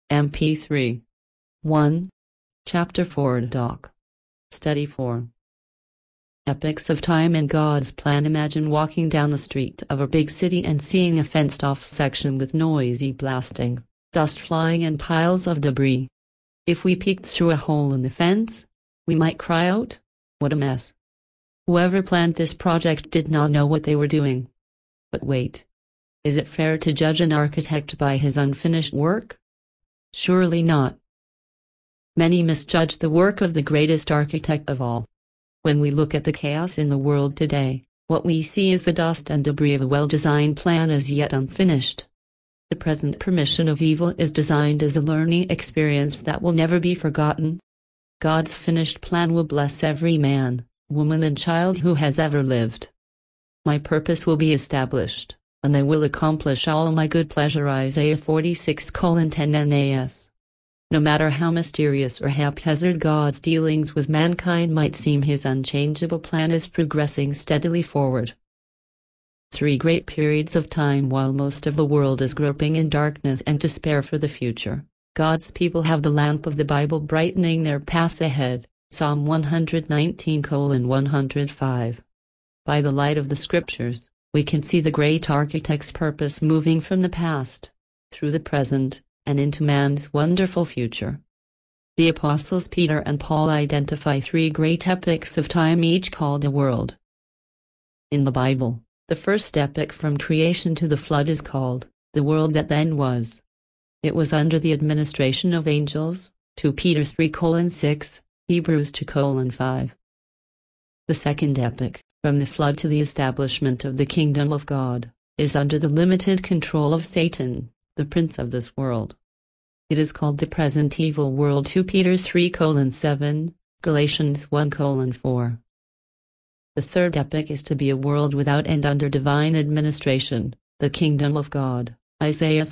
MP3 1. Chapter 4 Doc. Study 4. Epics of time in God's plan. Imagine walking down the street of a big city and seeing a fenced-off section with noisy blasting, dust flying and piles of debris. If we peeked through a hole in the fence, we might cry out, "What a mess." Whoever planned this project did not know what they were doing. But wait. Is it fair to judge an architect by his unfinished work? Surely not. Many misjudge the work of the greatest architect of all. When we look at the chaos in the world today, what we see is the dust and debris of a well-designed plan as yet unfinished. The present permission of evil is designed as a learning experience that will never be forgotten. God's finished plan will bless every man, woman and child who has ever lived. My purpose will be established, and I will accomplish all my good pleasure. Isaiah 46:10 NAS. No matter how mysterious or haphazard God's dealings with mankind might seem, his unchangeable plan is progressing steadily forward. 3 great periods of time. While most of the world is groping in darkness and despair for the future, God's people have the lamp of the Bible brightening their path ahead. Psalm 119:105. By the light of the Scriptures, we can see the great architect's purpose moving from the past, through the present, and into man's wonderful future. The apostles Peter and Paul identify 3 great epics of time, each called a world. In the Bible, the first epic from creation to the flood is called the world that then was. It was under the administration of angels. 2 Peter 3:6, Hebrews 2:5. The second epic, from the flood to the establishment of the kingdom of God, is under the limited control of Satan, the prince of this world. It is called the present evil world. 2 Peter 3:7, Galatians 1:4. The third epic is to be a world without end under divine administration, the kingdom of God. Isaiah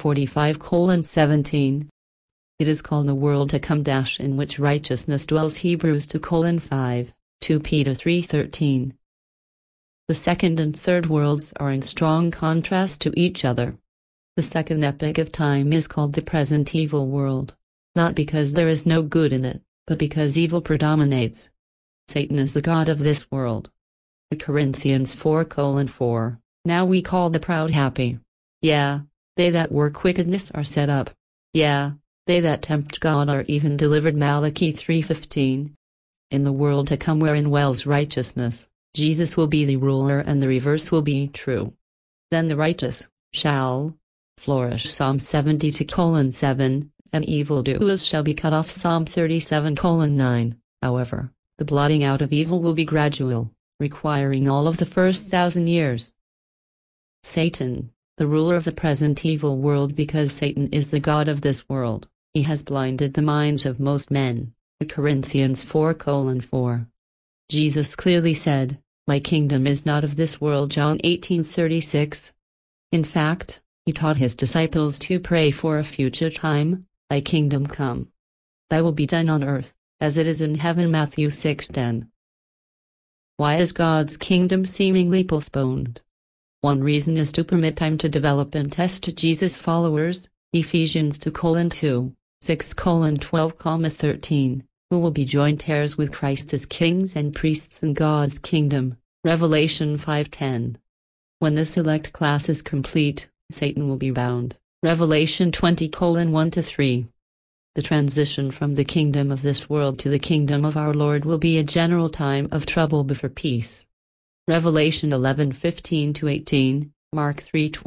45:17. It is called the world to come in which righteousness dwells. Hebrews 2:5, 2 Peter 3:13. The second and third worlds are in strong contrast to each other. The second epic of time is called the present evil world, not because there is no good in it, but because evil predominates. Satan is the god of this world. Corinthians 4:4. Now we call the proud happy. Yeah, they that work wickedness are set up. Yeah, they that tempt God are even delivered. Malachi 3:15. In the world to come wherein dwells righteousness, Jesus will be the ruler and the reverse will be true. Then the righteous shall flourish. Psalm 72:7, and evildoers shall be cut off. Psalm 37:9. However, the blotting out of evil will be gradual, requiring all of the first 1,000 years. Satan, the ruler of the present evil world. Because Satan is the god of this world, he has blinded the minds of most men. Corinthians 4:4. Jesus clearly said, "My kingdom is not of this world." John 18:36. In fact, he taught his disciples to pray for a future time, "Thy kingdom come. Thy will be done on earth, as it is in heaven." Matthew 6:10. Why is God's kingdom seemingly postponed? One reason is to permit time to develop and test Jesus' followers. Ephesians 2:2, 6:12-13, who will be joint heirs with Christ as kings and priests in God's kingdom. Revelation 5:10. When the select class is complete, Satan will be bound. Revelation 20:1-3. The transition from the kingdom of this world to the kingdom of our Lord will be a general time of trouble before peace. Revelation 11:15-18, Mark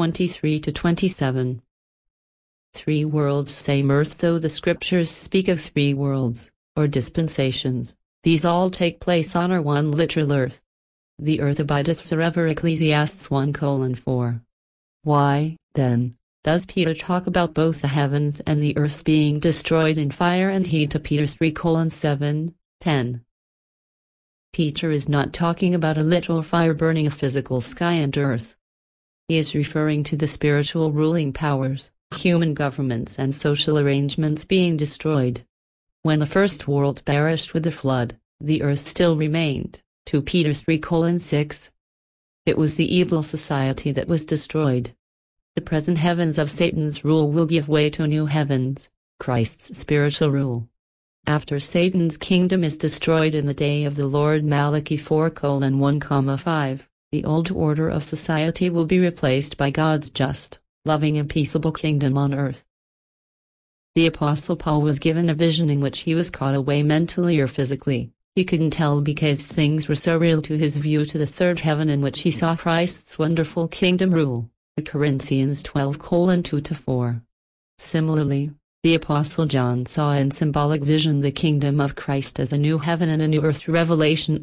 3:23-27. 3 worlds, same earth. Though the Scriptures speak of 3 worlds, or dispensations, these all take place on our one literal earth. The earth abideth forever. Ecclesiastes 1:4. Why, then, does Peter talk about both the heavens and the earth being destroyed in fire and heat? To Peter 3:7-10. Peter is not talking about a literal fire burning a physical sky and earth. He is referring to the spiritual ruling powers, human governments and social arrangements being destroyed. When the first world perished with the flood, the earth still remained. 2 Peter 3:6. It was the evil society that was destroyed. The present heavens of Satan's rule will give way to new heavens, Christ's spiritual rule. After Satan's kingdom is destroyed in the day of the Lord, Malachi 4:1-5, the old order of society will be replaced by God's just, loving and peaceable kingdom on earth. The Apostle Paul was given a vision in which he was caught away mentally or physically. He couldn't tell because things were so real to his view, to the third heaven in which he saw Christ's wonderful kingdom rule. Corinthians 12:2-4. Similarly, the Apostle John saw in symbolic vision the kingdom of Christ as a new heaven and a new earth. Revelation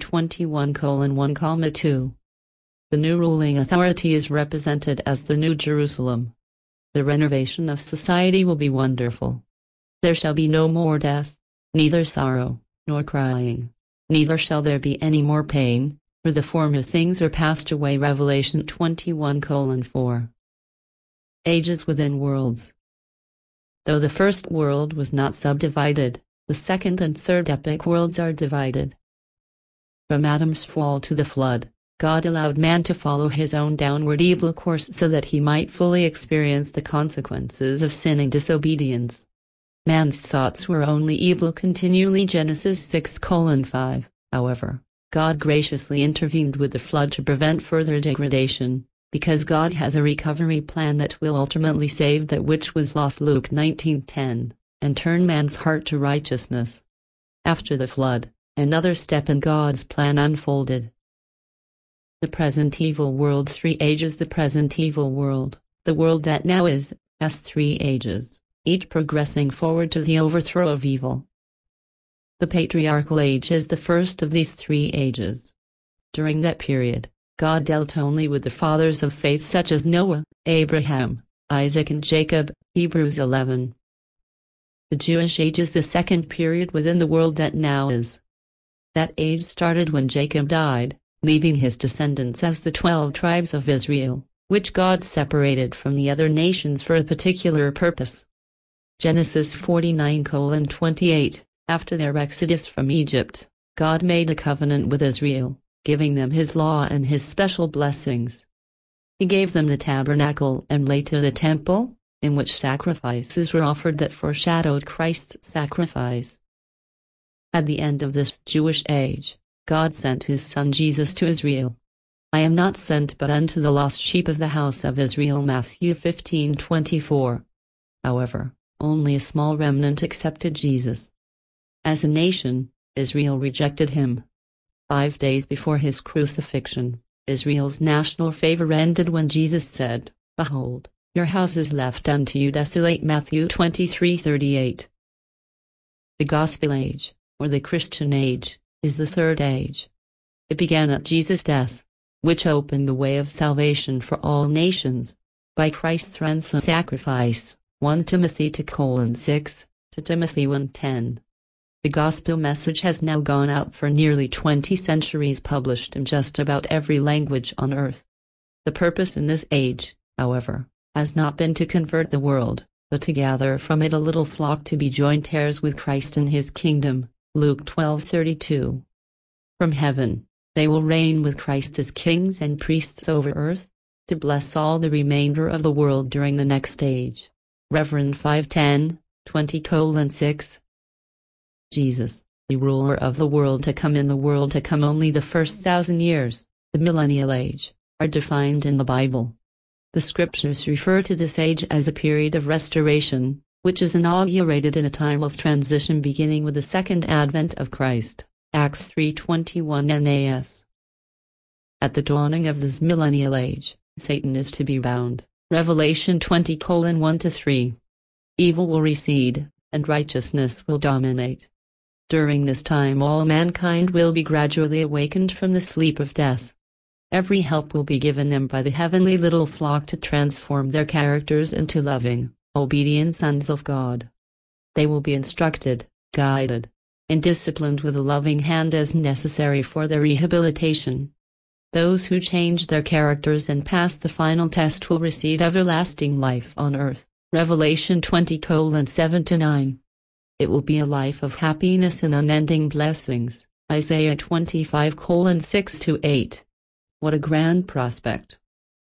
21:1-2. The new ruling authority is represented as the New Jerusalem. The renovation of society will be wonderful. There shall be no more death, neither sorrow, nor crying, neither shall there be any more pain, for the former things are passed away. Revelation 21:4. Ages within worlds. Though the first world was not subdivided, the second and third epic worlds are divided. From Adam's fall to the flood, God allowed man to follow his own downward evil course so that he might fully experience the consequences of sin and disobedience. Man's thoughts were only evil continually. Genesis 6:5. However, God graciously intervened with the flood to prevent further degradation, because God has a recovery plan that will ultimately save that which was lost. Luke 19:10, and turn man's heart to righteousness. After the flood, another step in God's plan unfolded. The present evil world. 3 ages. The present evil world, the world that now is, has 3 ages, each progressing forward to the overthrow of evil. The patriarchal age is the first of these 3 ages. During that period, God dealt only with the fathers of faith such as Noah, Abraham, Isaac and Jacob. Hebrews 11. The Jewish age is the second period within the world that now is. That age started when Jacob died, leaving his descendants as the 12 tribes of Israel, which God separated from the other nations for a particular purpose. Genesis 49:28. After their exodus from Egypt, God made a covenant with Israel, giving them his law and his special blessings. He gave them the tabernacle and later the temple, in which sacrifices were offered that foreshadowed Christ's sacrifice. At the end of this Jewish age, God sent his Son Jesus to Israel. I am not sent but unto the lost sheep of the house of Israel. Matthew 15:24. However, only a small remnant accepted Jesus. As a nation, Israel rejected him. 5 days before his crucifixion, Israel's national favor ended when Jesus said, "Behold, your house is left unto you desolate." Matthew 23:38. The Gospel Age, or the Christian Age, is the third age. It began at Jesus' death, which opened the way of salvation for all nations, by Christ's ransom sacrifice. 1 Timothy 2:6, to Timothy 1:10. The gospel message has now gone out for nearly 20 centuries, published in just about every language on earth. The purpose in this age, however, has not been to convert the world, but to gather from it a little flock to be joint heirs with Christ in his kingdom. Luke 12:32. From heaven, they will reign with Christ as kings and priests over earth, to bless all the remainder of the world during the next age. Reverend 5:10, 20:6. Jesus, the ruler of the world to come. In the world to come, only the first 1,000 years, the millennial age, are defined in the Bible. The scriptures refer to this age as a period of restoration, which is inaugurated in a time of transition beginning with the second advent of Christ. Acts 3:21 NAS. At the dawning of this millennial age, Satan is to be bound. Revelation 20:1-3. Evil will recede, and righteousness will dominate. During this time all mankind will be gradually awakened from the sleep of death. Every help will be given them by the heavenly little flock to transform their characters into loving, obedient sons of God. They will be instructed, guided, and disciplined with a loving hand as necessary for their rehabilitation. Those who change their characters and pass the final test will receive everlasting life on earth. Revelation 20:7-9. It will be a life of happiness and unending blessings. Isaiah 25:6-8. What a grand prospect!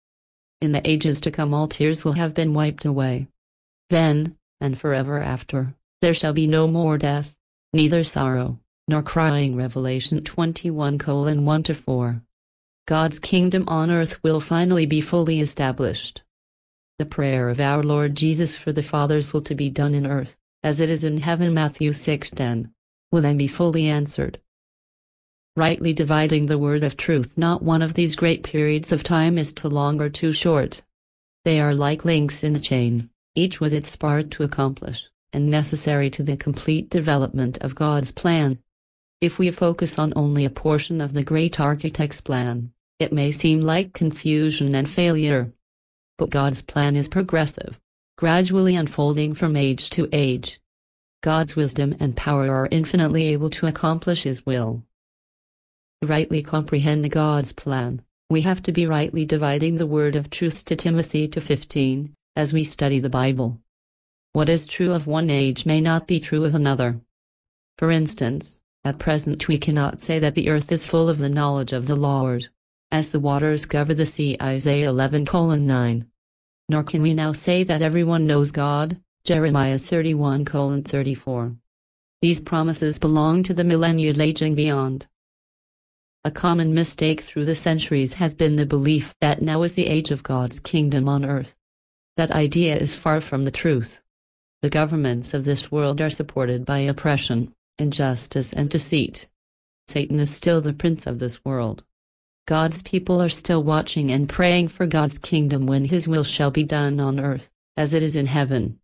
In the ages to come all tears will have been wiped away. Then, and forever after, There shall be no more death, neither sorrow, nor crying. Revelation 21:1-4. God's kingdom on earth will finally be fully established. The prayer of our Lord Jesus for the Father's will to be done in earth, as it is in heaven, Matthew 6:10, will then be fully answered. Rightly dividing the word of truth. Not one of these great periods of time is too long or too short. They are like links in a chain, each with its part to accomplish, and necessary to the complete development of God's plan. If we focus on only a portion of the great architect's plan, it may seem like confusion and failure. But God's plan is progressive, gradually unfolding from age to age. God's wisdom and power are infinitely able to accomplish His will. To rightly comprehend God's plan, we have to be rightly dividing the word of truth. To Timothy 2:15, as we study the Bible. What is true of one age may not be true of another. For instance, at present we cannot say that the earth is full of the knowledge of the Lord, as the waters cover the sea. Isaiah 11:9. Nor can we now say that everyone knows God. Jeremiah 31:34. These promises belong to the millennial age and beyond. A common mistake through the centuries has been the belief that now is the age of God's kingdom on earth. That idea is far from the truth. The governments of this world are supported by oppression, injustice, and deceit. Satan is still the prince of this world. God's people are still watching and praying for God's kingdom, when His will shall be done on earth, as it is in heaven.